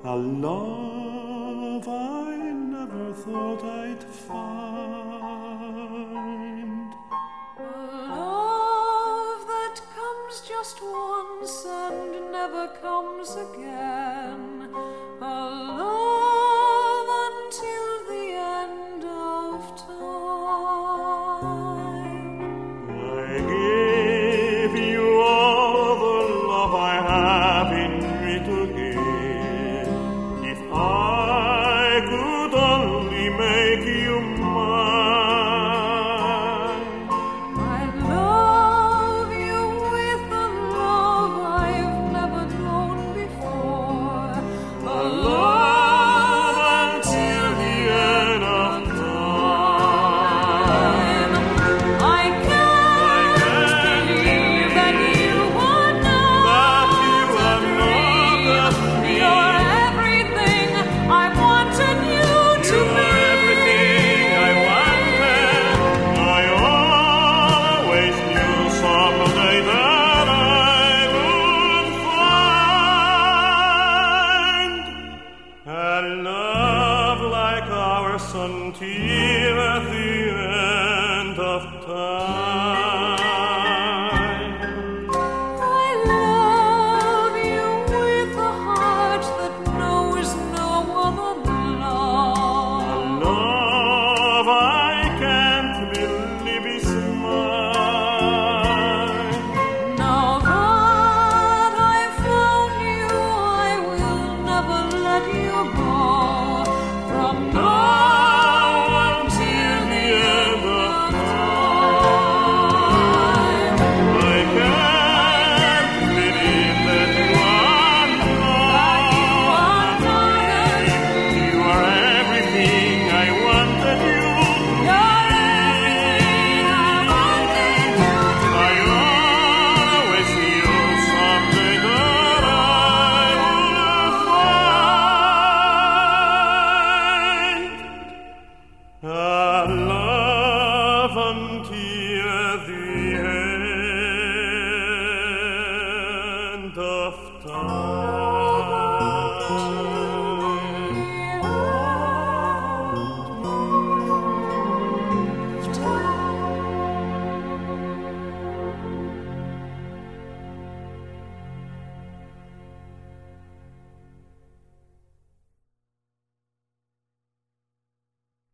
a love I never thought I'd find. A love that comes just once and never comes again. A love until the end of time. I gave you all the love I have in me to give. If I could only make you mine. I love you with a love I've never known before. A Love until the end of time. I can't believe that you are not You're everything I wanted you to be. Everything I wanted. I always knew someday that I would find a love like ours until at the end of time. I love you with a heart that knows no other love. Love I can't believe is mine. Now that I've found you, I will never let you go. From now